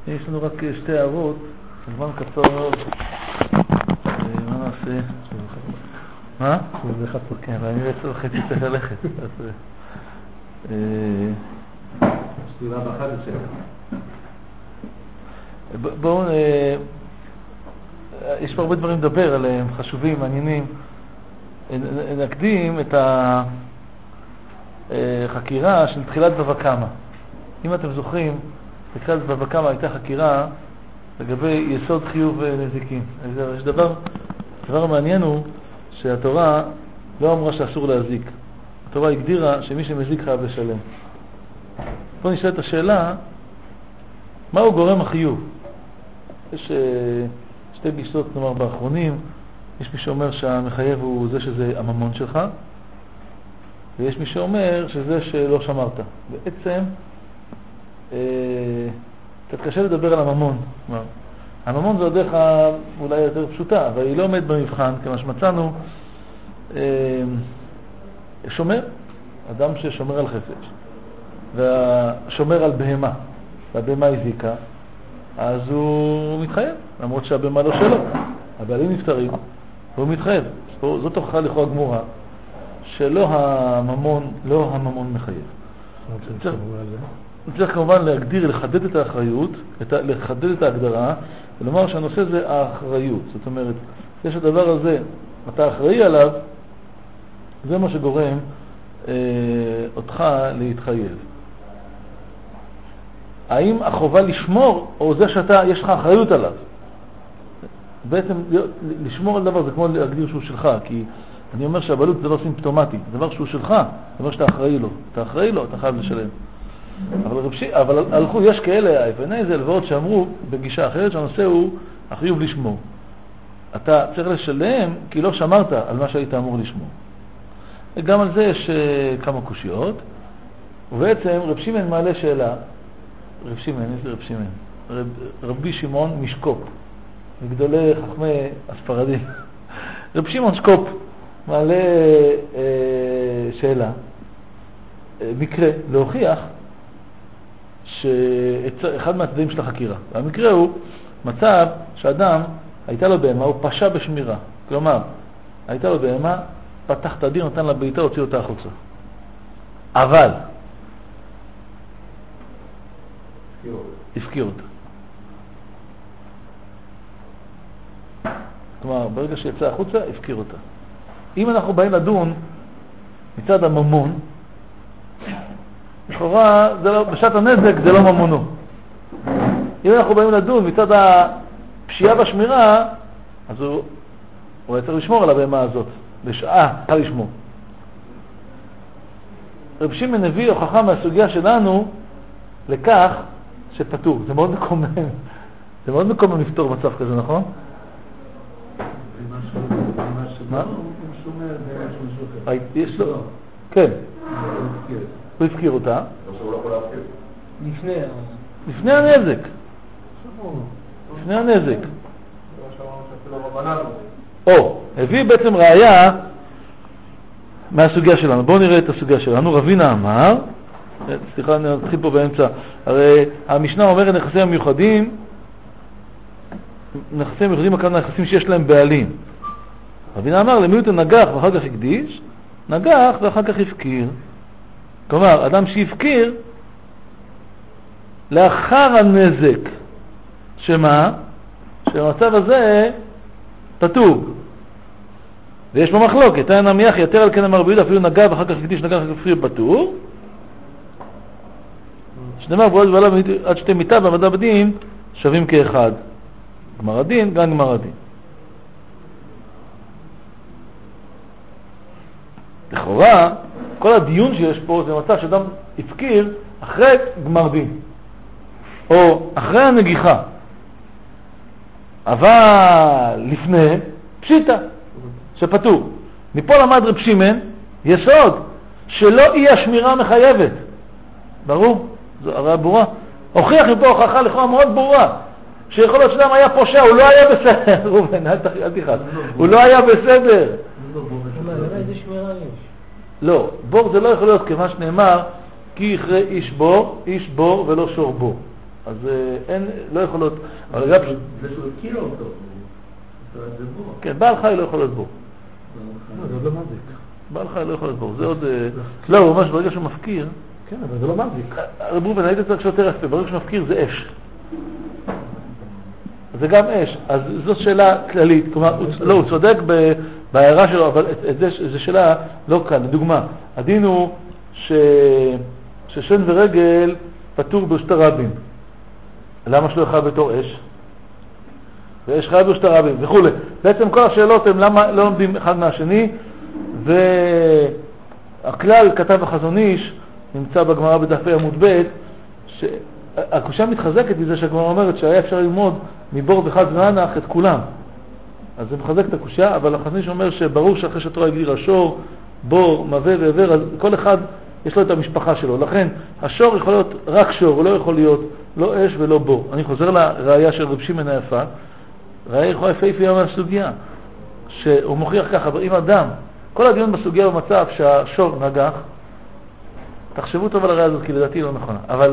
יש לנו רק שתי הערות, זמן קצר מאוד. מה נעשה? מה? כן, ואני 10:30 צריך ללכת. סביבה באחד יוצא. בואו, יש פה הרבה דברים לדבר עליהם, חשובים, מעניינים. נקדים את החקירה של תחילת בבא קמא. אם אתם זוכרים, בתחילת בבא קמא הייתה חקירה לגבי יסוד חיוב נזיקים. יש דבר מעניין הוא שהתורה לא אמרה שאסור להזיק. התורה הגדירה שמי שמזיק חייב לשלם. פה נשאלת השאלה, מהו גורם החיוב? יש שתי גישות, נאמר, באחרונים. יש מי שאומר שהמחייב הוא זה שזה הממון שלך, ויש מי שאומר שזה שלא שמרת. בעצם, קצת קשה לדבר על הממון. הממון זו הדרך אולי יותר פשוטה, אבל היא לא עומד במבחן, כמה שמצאנו, שומר, אדם ששומר על חפץ, והשומר על בהמה, והבהמה הזיקה, אז הוא מתחייב, למרות שהבהמה לא שלו. הבעלים נפטרים, והוא מתחייב. זאת הוכחה לכאורה גמורה, שלא הממון מחייב. צריך כמובן להגדיר, לחדד את האחריות, לחדד את ההגדרה, ולומר שהנושא זה האחריות. זאת אומרת, יש הדבר הזה, אתה אחראי עליו, זה מה שגורם אותך להתחייב. האם החובה לשמור, או זה שאתה, יש לך אחריות עליו? בעצם לשמור על דבר זה כמו להגדיר שהוא שלך, כי אני אומר שהבעלות זה לא סימפטומטי, זה דבר שהוא שלך, זה דבר שאתה אחראי לו. אתה אחראי לו, אתה חייב לשלם. אבל הלכו, יש כאלה, האבן-עזרא ועוד שאמרו בגישה אחרת שהנושא הוא החיוב לשמור. אתה צריך לשלם כי לא שמרת על מה שהיית אמור לשמור. גם על זה יש כמה קושיות, ובעצם רב שמעון מעלה שאלה, רבי שמעון משקופ, מגדולי חכמי הספרדים. רב שמעון שקופ מעלה שאלה, מקרה להוכיח שאחד מהצדדים של החקירה. והמקרה הוא מצב שאדם הייתה לו בהמה, הוא פשע בשמירה. כלומר, הייתה לו בהמה, פתח את הדיר, נתן לה ביתה, הוציא אותה החוצה. אבל הפקיר אותה. כלומר, ברגע שיצא החוצה, הפקיר אותה. אם אנחנו באים לדון מצד הממון, לכאורה, בשעת הנזק זה לא ממונו. אם אנחנו באים לדון מצד הפשיעה בשמירה, אז הוא היה צריך לשמור על הבהמה הזאת. בשעה, צריך לשמור. רב שמעון הביא הוכחה מהסוגיה שלנו לכך שפטור. זה מאוד מקומם. זה מאוד מקומם לפתור מצב כזה, נכון? מה? הוא שומר במשהו אחר. יש לו? כן. הוא הפקיר אותה. לפני הנזק. לפני הנזק. הביא בעצם ראיה מהסוגיה שלנו. בואו נראה את הסוגיה שלנו. רבינה אמר, סליחה, אני אתחיל פה באמצע. הרי המשנה אומרת נכסים המיוחדים, הכוונה נכסים שיש להם בעלים. רבינה אמר, למי הוא נגח ואחר כך הקדיש, נגח ואחר כך הפקיר. כלומר, אדם שהפקיר לאחר הנזק, שמה? שהמצב הזה פטור. ויש בו מחלוקת, היה נמיח יתר על כן אמר רבי יהודה, אפילו נגע ואחר כך הקדיש, נגע ואחר כך הפקיר פטור. שנאמר בועז ועליו עד שתי מיטה והמדע בדין שווים כאחד. גמר הדין, גם גמר הדין. לכאורה, כל הדיון שיש פה זה מצב שאדם הפקיר אחרי גמר דין, או אחרי הנגיחה, אבל לפני פשיטה שפטור. מפה למד רב שמעון יסוד שלא אי השמירה מחייבת. ברור? זו הרי ברורה. הוכיח מפה הוכחה לכאורה מאוד ברורה שיכול להיות שאדם היה פושע, הוא לא היה בסדר. רובן, אל תיחד. הוא לא היה בסדר. איזה שמירה יש? לא, בור זה לא יכול להיות כמה שנאמר כי יכרה איש בור ולא שור בור. אז אין, לא יכול להיות, אבל גם... זה שהוא הכיר אותו, זה בור. כן, בעל חי לא יכול להיות בור. זה עוד לא מחזיק. בעל חי לא יכול להיות בור, זה עוד... לא, הוא ממש ברגע שהוא מפקיר... כן, אבל זה לא מחזיק. רב ראובן, היית צריך שיותר יפה, ברגע שהוא מפקיר זה אש. זה גם אש, אז זאת שאלה כללית, כלומר, לא, הוא צודק בהערה שלו, אבל זו שאלה לא כאן. לדוגמה, הדין הוא ששן ורגל פטור ברשות הרבים. למה שלא יחייב בתור אש? ואש חייב ברשות הרבים וכו'. בעצם כל השאלות הן למה לא לומדים אחד מהשני, והכלל כתב החזון איש, נמצא בגמרא בדף עמוד ב', שהקושיה מתחזקת בזה שהגמרא אומרת שהיה אפשר ללמוד מבור וחד וענך את כולם. אז זה מחזק את הקושיה, אבל החזון איש אומר שברור שאחרי שהתורה הגדירה שור, בור, מווה ועבר, אז כל אחד יש לו את המשפחה שלו. לכן השור יכול להיות רק שור, הוא לא יכול להיות לא אש ולא בור. אני חוזר לראיה של רב שמעון היפה. ראיה יכולה יפהפייה מהסוגיה, שהוא מוכיח ככה, אם אדם, כל הדיון בסוגיה במצב שהשור נגח, תחשבו טוב על הראיה הזאת, כי לדעתי לא נכונה, אבל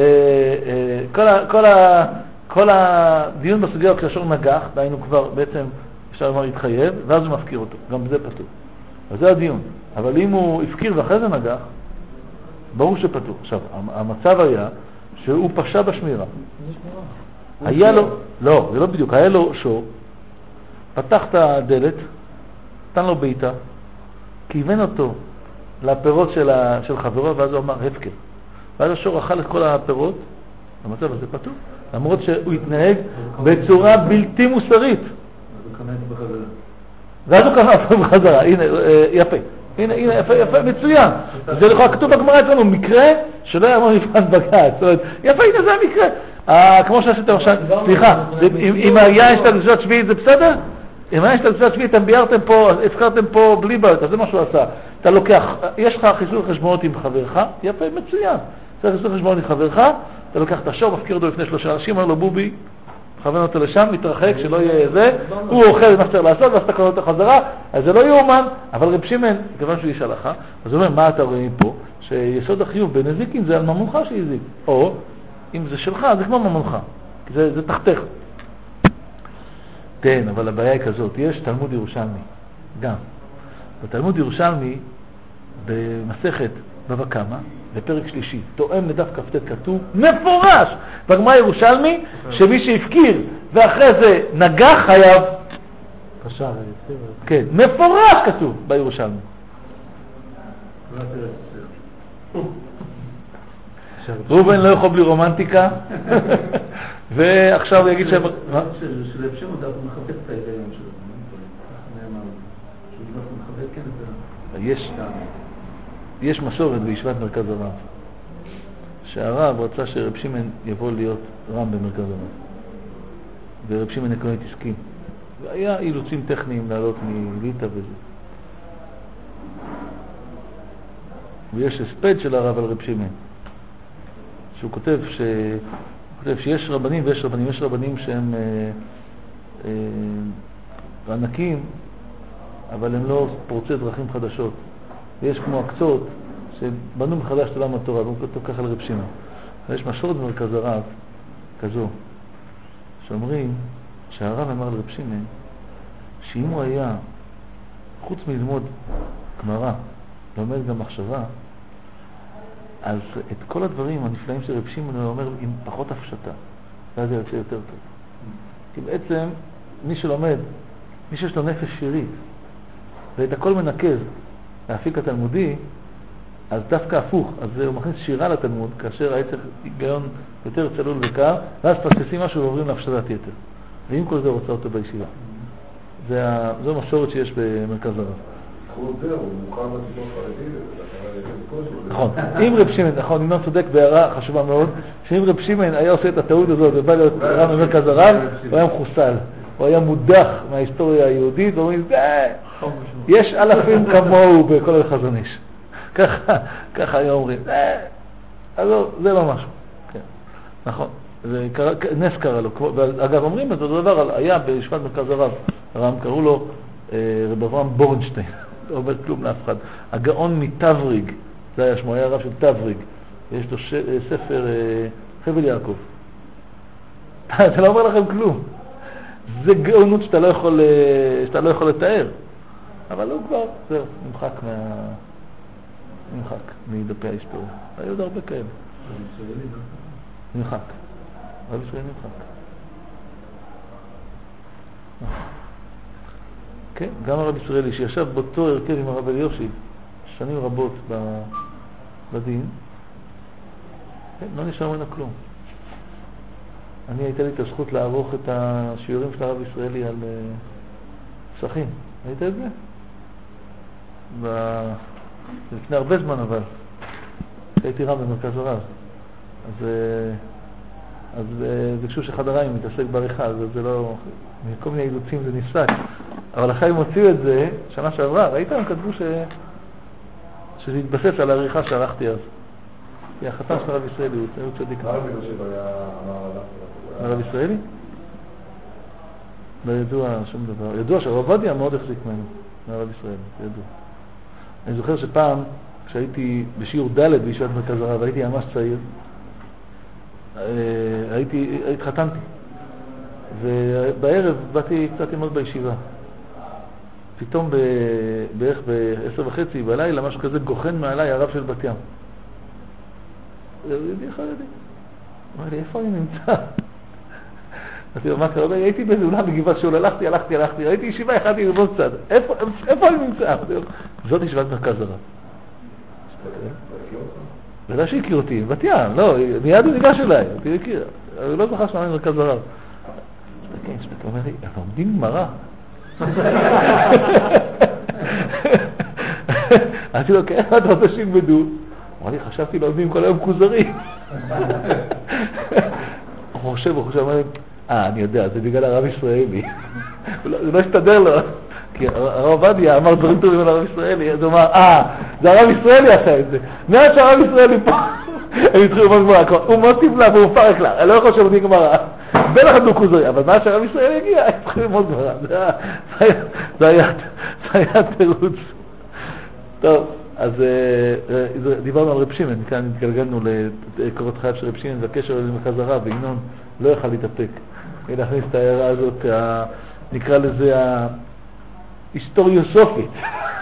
כל הדיון בסוגיה כשהשור נגח, דהיינו כבר בעצם אפשר לומר התחייב, ואז הוא מפקיר אותו, גם בזה פטור. אז זה הדיון. אבל אם הוא הפקיר ואחרי זה נגח, ברור שפטור. עכשיו, המצב היה שהוא פשע בשמירה. היה לו, לא, זה לא בדיוק, היה לו שור, פתח את הדלת, נתן לו ביתה, כיוון אותו לפירות של חברו, ואז הוא אמר הפקר. ואז השור אכל את כל הפירות, המצב הזה פטור, למרות שהוא התנהג בצורה בלתי מוסרית. ואז הוא קנה אותו בחזרה. הנה, יפה. הנה, יפה, מצוין. זה לכאורה כתוב בגמרא אצלנו, מקרה שלא היה מבחן בג"ץ. זאת אומרת, יפה, הנה זה המקרה. כמו שעשיתם עכשיו, סליחה, אם היה יש את הגזרת שביעית זה בסדר? אם היה יש את הגזרת שביעית, אתם ביארתם פה, הזכרתם פה בלי בעיות, אז זה מה שהוא עשה. אתה לוקח, יש לך חיסול חשבונות עם חברך, יפה, מצוין. צריך חיסול חשבונות עם חברך, אתה לוקח את השור, מפקיר אותו לפני 3 אנשים, אומר לו בובי, מכוון אותו לשם, מתרחק, שלא יהיה זה, הוא אוכל מה שצריך לעשות, ואז אתה קורא אותו חזרה, אז זה לא יאומן, אבל רב שמעון, כיוון שהוא איש הלכה, אז הוא אומר, מה אתה רואה פה? שיסוד החיוב בנזיקין זה על ממונך שיזיק, או אם זה שלך, זה כמו ממונך, זה תחתך. כן, אבל הבעיה היא כזאת, יש תלמוד ירושלמי, גם. בתלמוד ירושלמי, במסכת בבא קמא, בפרק 3, תואם לדף כ"ט כתוב, מפורש, בגמרא ירושלמי, שמי שהפקיר ואחרי זה נגח חייב. פשע, כן, מפורש כתוב בירושלמי. ראובן לא יכול בלי רומנטיקה, ועכשיו הוא יגיד שהם... שלב שם עוד אנחנו מחבק את ההיגיון שלו. נאמר, שהוא מחבק כן את יש מסורת בישיבת מרכז הרב, שהרב רצה שרב שמעון יבוא להיות רם במרכז הרב, ורב שמעון עקרונית הסכים, והיה אילוצים טכניים לעלות מליטא וזה. ויש הספד של הרב על רב שמעון, שהוא כותב שיש רבנים ויש רבנים, יש רבנים שהם ענקים, אבל הם לא פורצי דרכים חדשות. ויש כמו הקצות שבנו מחדש את עולם התורה, והוא כתוב ככה לרב שמעון. ויש מסורת במרכז הרב כזו, שאומרים שהרב אמר לרב שמעון, שאם הוא היה, חוץ מללמוד גמרא, לומד גם מחשבה, אז את כל הדברים הנפלאים של רב שמעון הוא אומר עם פחות הפשטה, ואז זה יוצא יותר טוב. כי בעצם מי שלומד, מי שיש לו נפש שירית, ואת הכל מנקז להפיק התלמודי, אז דווקא הפוך, אז הוא מכניס שירה לתלמוד, כאשר היה צריך היגיון יותר צלול וקר, ואז פספסים משהו ועוברים להפשטת יתר. ועם כל זה רוצה אותו בישיבה. זו מסורת שיש במרכז הרב. הוא מוכר בציבור חרדי, נכון, אם רב שמעון, נכון, אם לא צודק בהערה חשובה מאוד, שאם רב שמעון היה עושה את הטעות הזאת ובא להיות רב במרכז הרב, הוא היה מחוסל, הוא היה מודח מההיסטוריה היהודית, ואומרים, יש אלפים כמוהו בכל החזון איש. ככה היה אומרים, אז זה לא משהו. נכון, נס קרה לו. אגב, אומרים את אותו דבר, היה בישיבת מרכז הרב, קראו לו רב אברהם בורנשטיין, לא אומר כלום לאף אחד. הגאון מטבריג, זה היה שמו, היה רב של טבריג, יש לו ספר חבל יעקב, זה לא אומר לכם כלום. זה גאונות שאתה לא יכול לתאר. אבל הוא כבר, זהו, נמחק מדפי ההיסטוריה. היו עוד הרבה כאלה. נמחק. רב ישראלי נמחק. כן, גם הרב ישראלי שישב באותו הרכב עם הרב אליושי שנים רבות בדין, כן, לא נשאר ממנו כלום. אני הייתה לי את הזכות לערוך את השיעורים של הרב ישראלי על פסחים. היית את זה? לפני הרבה זמן אבל. כשהייתי רב במרכז הרב. אז ביקשו שחדריים מתעסק בעריכה, אז זה לא... מכל מיני אילוצים זה נפסק. אבל אחרי הם הוציאו את זה, שנה שעברה, ראית? הם כתבו שזה התבסס על העריכה שערכתי אז. כי החתן של הרב ישראלי, הוא צדיק. מה רבי יושב היה אמר עליו? הרב ישראלי? לא ידוע שום דבר. ידוע שהרב עובדיה מאוד החזיק ממנו, מהרב ישראלי, זה ידוע. אני זוכר שפעם, כשהייתי בשיעור ד' בישיבת מרכז הרב, הייתי ממש צעיר, התחתנתי, ובערב באתי קצת ללמוד בישיבה. פתאום בערך ב10:30 בלילה, משהו כזה גוחן מעליי הרב של בת ים. יהודי חרדי. אמר לי, איפה אני נמצא? אמרתי לו, מה קרה? הייתי באיזה אולם בגבעת שאול, הלכתי, ראיתי ישיבה, יכלתי ללמוד קצת. איפה אני נמצא? זאת ישיבת מרכז הרב. ולא שהכיר אותי, בת ים, לא, מיד הוא ניגש אליי, אותי הכיר. הוא לא זוכר שאני מרכז הרב. שתקה, אומר לי, הם לומדים גמרא. אמרתי לו, כן, אתה רוצה שילמדו? אמר לי, חשבתי לומדים כל היום כוזרים. הוא חושב, אמר לי, אני יודע, זה בגלל הרב ישראלי. זה לא השתדר לו, כי הרב עובדיה אמר דברים טובים על הרב ישראלי, אז הוא אמר, זה הרב ישראלי עשה את זה. מאז שהרב ישראלי פה, הם התחילו ללמוד גמרא, הוא מוסיף לה והוא מפרק לה, אני לא יכול שלומדים גמרא. בין אחד כוזרי, אבל מאז שהרב ישראלי הגיע, הם התחילו ללמוד גמרא. זה היה תירוץ. טוב, אז דיברנו על רב שמעון, כאן התגלגלנו לקורות חייו של רב שמעון והקשר למרכז הרב, וינון לא יכל להתאפק. להכניס את ההערה הזאת, נקרא לזה ההיסטוריוסופית.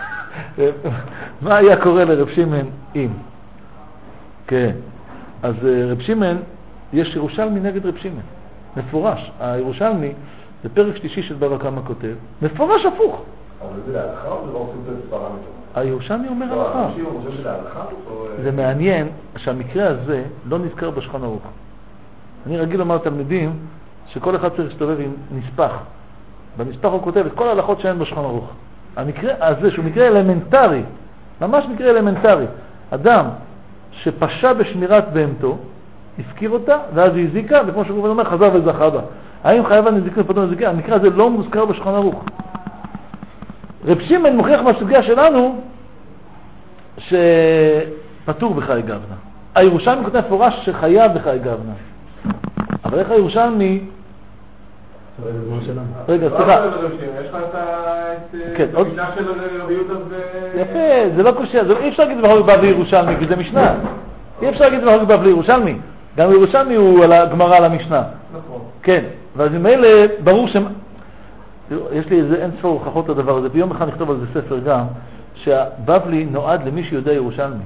מה היה קורה לרב שמעון אם? כן, אז רב שמעון, יש ירושלמי נגד רב שמעון, מפורש. הירושלמי, זה פרק שלישי של בבא קמא כותב, מפורש הפוך. אבל זה להלכה או זה לא עושים את הספרה מתוך? הירושלמי אומר הלכה. זה מעניין שהמקרה הזה לא נזכר בשולחן ערוך. אני רגיל לומר לתלמידים שכל אחד צריך להסתובב עם נספח. בנספח הוא כותב את כל ההלכות שאין בשולחן ערוך. המקרה הזה שהוא מקרה אלמנטרי, ממש מקרה אלמנטרי. אדם שפשע בשמירת בהמתו, הפקיר אותה ואז היא הזיקה, וכמו שהוא אומר חזר וזכה בה. האם חייב הנזיקין ופתאום נזיקין? המקרה הזה לא מוזכר בשולחן ערוך. רב שמעון מוכיח מהסוגיה שלנו שפטור בחיי גוונה. הירושלמי כותב מפורש שחייב בחיי גוונה. אבל איך הירושלמי... רגע, סליחה. יש לך את המשנה של רבי יהודה ו... יפה, זה לא קושי, אי אפשר להגיד דבר בבלי ירושלמי, כי זה משנה. אי אפשר להגיד דבר בבלי ירושלמי. גם ירושלמי הוא על הגמרא על המשנה. נכון. כן, ואז עם אלה ברור יש לי איזה אין ספור הוכחות לדבר הזה. ביום אחד נכתוב על זה ספר גם, שהבבלי נועד למי שיודע ירושלמי.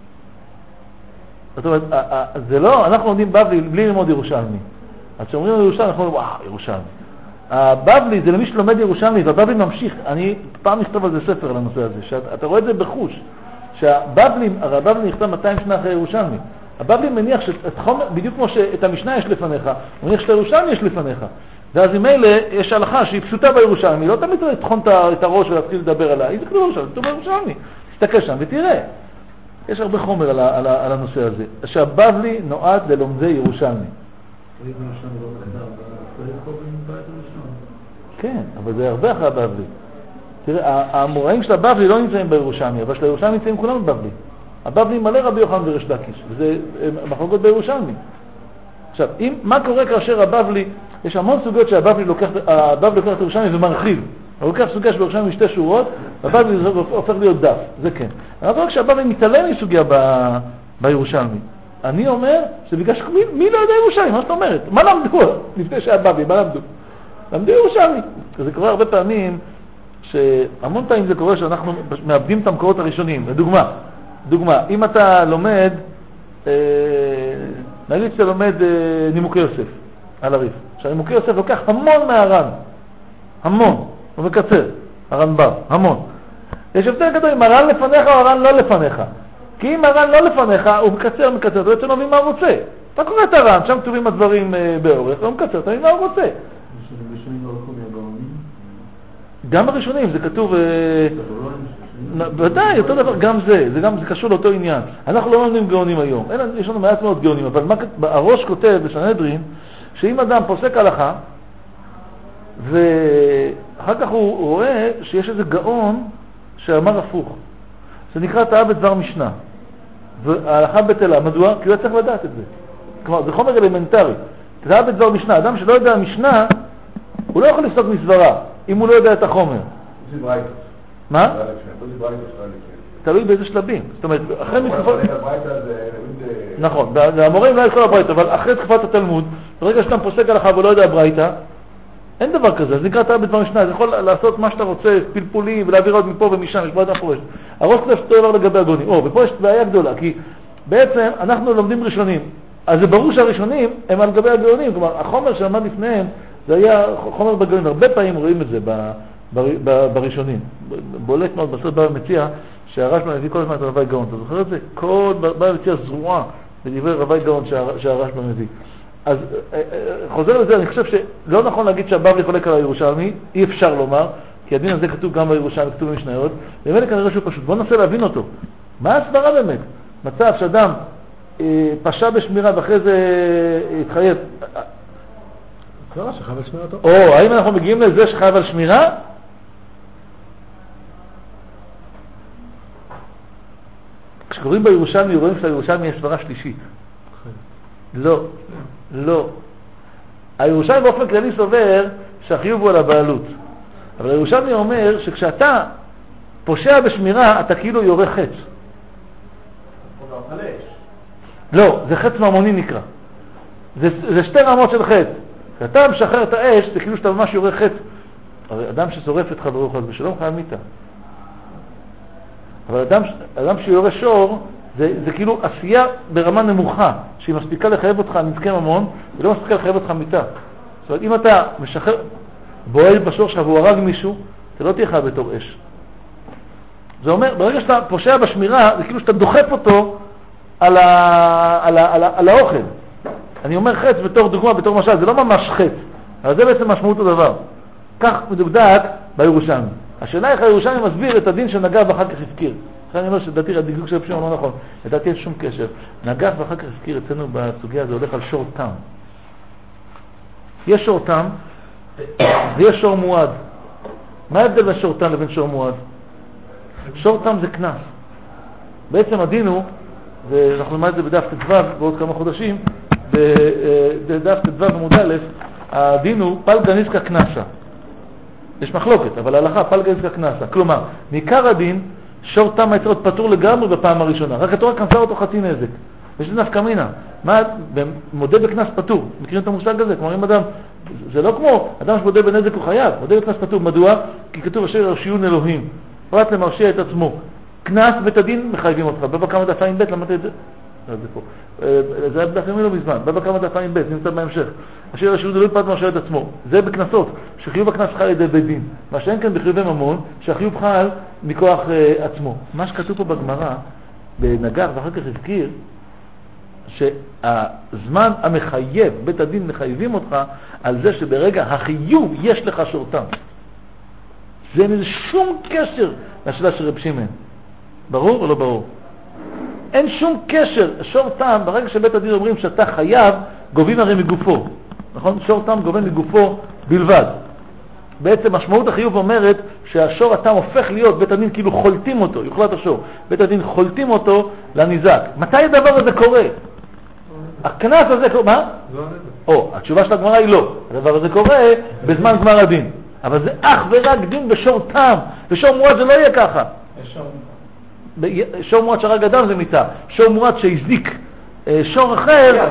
זאת אומרת, זה לא, אנחנו לומדים בבלי בלי ללמוד ירושלמי. אז כשאומרים על ירושלמי, אנחנו אומרים, ירושלמי. הבבלי זה למי שלומד ירושלמי, והבבלי ממשיך. אני פעם נכתוב על זה ספר על הנושא הזה, שאתה רואה את זה בחוש. שהבבלי, הרי הבבלי נכתב 200 שנה אחרי ירושלמי. הבבלי מניח בדיוק כמו שאת המשנה יש לפניך, הוא מניח שלירושלמי יש לפניך. ואז עם אלה יש הלכה שהיא פשוטה בירושלמי, לא תמיד תתחון את הראש ולהתחיל לדבר עליה, היא זה כתוב בירושלמי, כתוב בירושלמי, תסתכל שם ותראה. יש הרבה חומר על הנושא הזה, שהבבלי נועד ללומדי ירושלמי. כן, אבל זה הרבה אחרי הבבלי. תראה, המוראים של הבבלי לא נמצאים בירושלמי, אבל של הירושלמי נמצאים כולם בבבלי. הבבלי מלא רבי יוחנן וריש לקיש, וזה מחלוקות בירושלמי. עכשיו, מה קורה כאשר הבבלי, יש המון סוגיות שהבבלי לוקח את ירושלמי ומרחיב. הוא לוקח סוגיה שבירושלמי משתי שורות, והבבלי הופך להיות דף, זה כן. אבל רק שהבבלי מתעלם מסוגיה בירושלמי. אני אומר שבגלל מי לא יודע ירושלמי, מה זאת אומרת? מה למדו? לפני שהיה בבי, מה למדו? למדו ירושלמי. זה קורה הרבה פעמים, שהמון פעמים זה קורה שאנחנו מאבדים את המקורות הראשונים. לדוגמה, אם אתה לומד, נגיד שאתה לומד נימוקי יוסף על הריף. שהנימוקי יוסף לוקח המון מהר"ן. המון. הוא מקצר. הר"נבר. המון. יש הבדל גדול אם הר"ן לפניך או הר"ן לא לפניך. כי אם הר"ן לא לפניך, הוא מקצר, אתה בעצם לא מבין מה הוא רוצה. אתה קורא את הר"ן, שם כתובים הדברים באורך, הוא מקצר, אתה מבין מה הוא רוצה. ראשונים לא לקחו מהגאונים? גם הראשונים, זה כתוב... ודאי, אותו דבר, גם זה קשור לאותו עניין. אנחנו לא לומדים גאונים היום, יש לנו מעט מאוד גאונים, אבל הראש כותב בסנהדרין, שאם אדם פוסק הלכה, ואחר כך הוא רואה שיש איזה גאון שאמר הפוך. זה נקרא טעה בדבר משנה. וההלכה בטלה, מדוע? כי הוא צריך לדעת את זה. כלומר, זה חומר אלמנטרי. טעה בדבר משנה. אדם שלא יודע המשנה, הוא לא יכול לפסוק מסברה, אם הוא לא יודע את החומר. זה ברייתא. מה? זה ברייתא. תלוי באיזה שלבים. זאת אומרת, אחרי מתקופת... זה... נכון, והמורים לא יקראו הברייתא, אבל אחרי תקופת התלמוד, ברגע שאתה פוסק הלכה ולא יודע הברייתא, אין דבר כזה, זה נקרא טעה בדבר משנה, זה יכול לעשות מה שאתה רוצה, פלפולים, ולהעביר עוד מפה ומשם, יש בעיה מפורשת. הראש כתב שאתה דבר לגבי הגאונים. ופה יש בעיה גדולה, כי בעצם אנחנו לומדים ראשונים, אז זה ברור שהראשונים הם על גבי הגאונים, כלומר, החומר שעמד לפניהם, זה היה חומר בגאונים, הרבה פעמים רואים את זה בראשונים. בולט מאוד, בסוד בא ומציע שהרשב"א מביא כל הזמן את רבי גאון, אתה זוכר את זה? כל בא ומציע זרועה בדברי רבי גאון שהרשב"א מביא. אז חוזר לזה, אני חושב שלא נכון להגיד שהבבלי חולק על הירושלמי, אי אפשר לומר, כי הדין הזה כתוב גם בירושלמי, כתוב במשניות, באמת כנראה שהוא פשוט. בוא ננסה להבין אותו. מה הסברה באמת? מצב שאדם פשע בשמירה ואחרי זה התחייב. לא, שחייב על שמירתו. או, האם אנחנו מגיעים לזה שחייב על שמירה? כשקוראים בירושלמי, רואים שלירושלמי יש סברה שלישית. לא. הירושלמי באופן כללי סובר שהחיוב הוא על הבעלות. אבל הירושלמי אומר שכשאתה פושע בשמירה, אתה כאילו יורה חץ. לא, זה חץ ממוני נקרא. זה שתי רמות של חץ. כשאתה משחרר את האש, זה כאילו שאתה ממש יורה חץ. הרי אדם ששורף את חברו חס ושלום חייב מיתה. אבל אדם שיורה שור, זה כאילו עשייה ברמה נמוכה, שהיא מספיקה לחייב אותך נזקי ממון, ולא מספיקה לחייב אותך מיתה. זאת אומרת, אם אתה משחרר, בועל בשור שלך והוא הרג מישהו, אתה לא תהיה חייב בתור אש. זה אומר, ברגע שאתה פושע בשמירה, זה כאילו שאתה דוחף אותו על האוכל. אני אומר חץ בתור דוגמה, בתור משל, זה לא ממש חץ, אבל זה בעצם משמעות הדבר. כך מדוקדק בירושלמי. השאלה איך הירושלמי מסביר את הדין שנגע ואחר כך הפקיר. אני אומר שדעתי הדקדוק של הפשיעה לא נכון. לדעתי אין שום קשר. נגף ואחר כך הפקיר אצלנו בסוגיה הזה הולך על שור תם. יש שור תם ויש שור מועד. מה ההבדל בין שור תם לבין שור מועד? שור תם זה כנס. בעצם הדין הוא, ואנחנו נלמד את זה בדף ט"ו בעוד כמה חודשים, בדף ט"ו עמוד א', הדין הוא פלגה ניסקה כנסה. יש מחלוקת, אבל ההלכה פלגה ניסקה כנסה. כלומר, מעיקר הדין, שור תם היצרות פטור לגמרי בפעם הראשונה. רק התורה כנסה אותו חצי נזק. יש לזה נפקא מינה. מודה בכנס פטור. מכירים את המושג הזה? כלומר, אם אדם, זה לא כמו אדם שמודה בנזק הוא חייב. מודה בכנס פטור. מדוע? כי כתוב אשר ירשיון אלוהים. פרט למרשיע את עצמו. כנס בית הדין מחייבים אותך. בבא כמה דף עין בית, למדת את זה? זה היה בדף ימי לא מזמן. בבא כמה דף עין בית, נמצא בהמשך. אשר ירשיון אלוהים פרט למרשיע את עצמו. זה בכנסות. שחיוב הכנס חל על ידי בית דין. מה שאין כאן בחיובי ממון, שהחיוב חל מכוח עצמו. מה שכתוב פה בגמרא, בנגח ואחר כך הזכיר, שהזמן המחייב, בית הדין מחייבים אותך על זה שברגע החיוב יש לך שורתם. זה אין איזה שום קשר לשאלה של רב שמעון. ברור או לא ברור? אין שום קשר. שורתם, ברגע שבית הדין אומרים שאתה חייב, גובים הרי מגופו. נכון? שורתם גובים מגופו בלבד. בעצם משמעות החיוב אומרת שהשור התם הופך להיות, בית הדין כאילו חולטים אותו, יוחלט השור. בית הדין חולטים אותו לניזק. מתי הדבר הזה קורה? הכנס הזה קורה, מה? התשובה של הגמרא היא לא. הדבר הזה קורה בזמן גמר הדין. אבל זה אך ורק דין בשור תם. בשור מועד זה לא יהיה ככה. שור מועד שהרג אדם זה מיתה. שור מועד שהזיק שור אחר,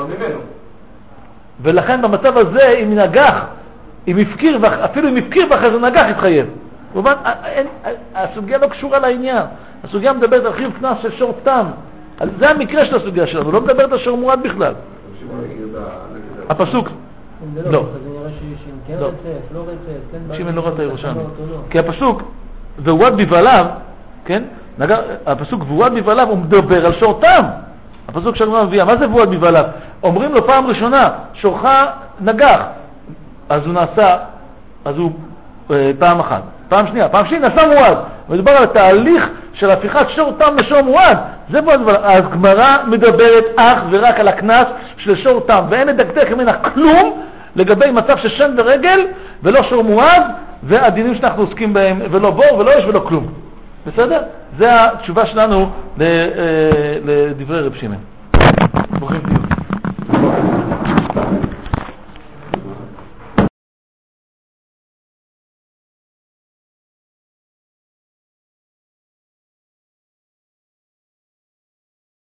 ולכן במצב הזה אם נגח, אפילו אם הפקיר ואחרי זה נגח יתחייב. כמובן, הסוגיה לא קשורה לעניין. הסוגיה מדברת על חיוב קנס של שור תם. זה המקרה של הסוגיה שלנו, לא מדברת על שור מועד בכלל. הפסוק, לא. אז נראה שאם כן רצף, לא רצף, שמעון לא ראה את הירושלמי. כי הפסוק, והועד בבעליו, כן? הפסוק והועד בבעליו הוא מדבר על שור תם. הפסוק שהגמרא מביאה, מה זה והועד בבעליו? אומרים לו פעם ראשונה, שורך נגח. אז הוא פעם אחת. פעם שנייה נעשה מועד. מדובר על התהליך של הפיכת שור תם לשור מועד. זה פה הדבר. הגמרא מדברת אך ורק על הקנס של שור תם, ואין לדקדק ממנה כלום לגבי מצב של שן ורגל ולא שור מועד, והדינים שאנחנו עוסקים בהם, ולא בור ולא יש ולא כלום. בסדר? זה התשובה שלנו לדברי רב שמעון. ברוכים תהיו.